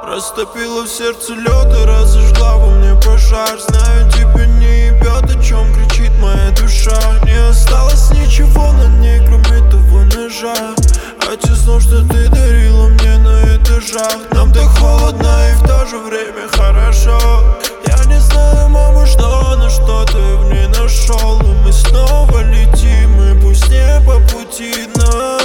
Растопила в сердце лед и разожгла во мне пожар. Знаю, тебя не ебет, о чем кричит моя душа. Не осталось ничего на ней, кроме того ножа. А те снов, что ты дарила мне на этажах. Нам так холодно и в то же время хорошо. Я не знаю, мама, что, но что ты в ней нашел. И мы снова летим, и пусть не по пути нам.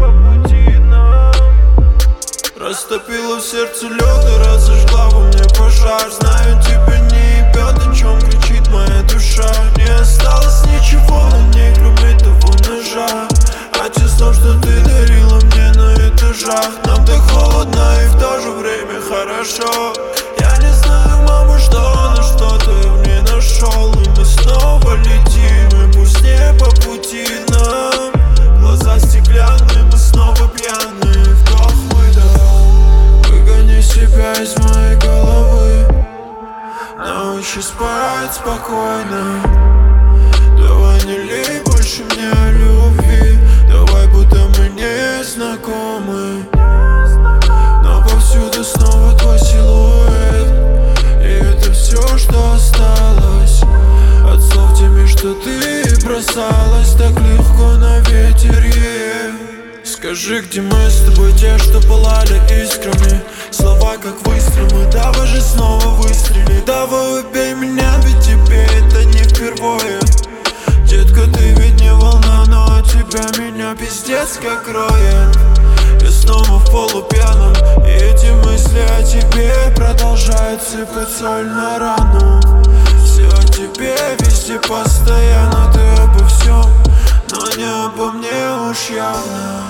Растопила в сердце лед и разожгла во мне пожар. Знаю, тебя не ебет, о чем кричит моя душа. Не осталось ничего на ней, кроме того ножа. А те снов, что ты дарила мне на этажах. Нам так холодно и в то же время хорошо. Я не знаю, мама, что, но что ты в ней нашел. И мы снова летим, и пусть не по пути нам. Глаза стеклянные, мы снова пьяные. Вдох-выдох, выгони себя из моей головы. Научи спать спокойно. Давай не лей больше мне о любви. Давай, будто мы не знакомы. Но повсюду снова твой силуэт. И это все, что осталось от слов теми, что ты бросалась так легко на ветер, Скажи, где мы с тобой, те, что пылали искрами. Слова как выстрелы, давай же снова выстрели. Давай убей меня, ведь тебе это не впервые. Детка, ты ведь не волна, но от тебя меня пиздец как роет. Я снова в полупьяном, и эти мысли о тебе продолжают сыпать соль на рану. Все о тебе везде постоянно, ты обо всем, но не обо мне уж явно.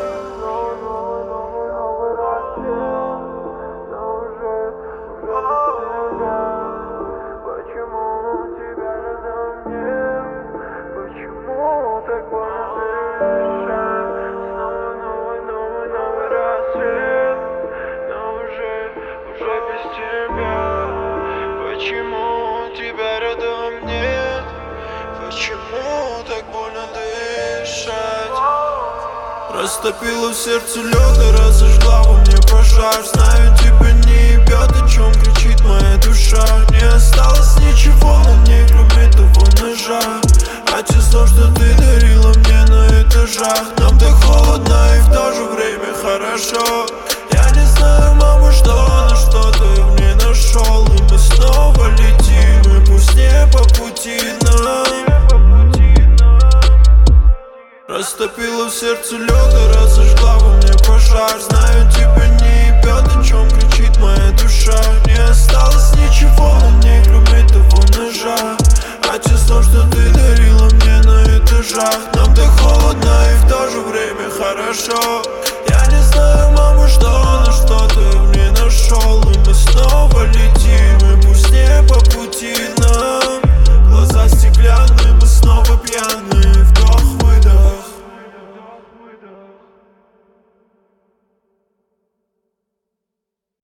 Почему тебя рядом нет? Почему так больно дышать? Растопила в сердце лед и разожгла во мне пожар. Знаю, тебя не ебет, о чем кричит моя душа. Не осталось ничего на ней, кроме того ножа. А те снов, что ты дарила мне на этажах. Нам так холодно и в то же время хорошо. Я не знаю, мама, что, но что ты в ней нашел. И мы снова летим, и пусть не по пути нам. Растопила в сердце лед и разожгла во мне пожар. Знаю, тебя не ебет,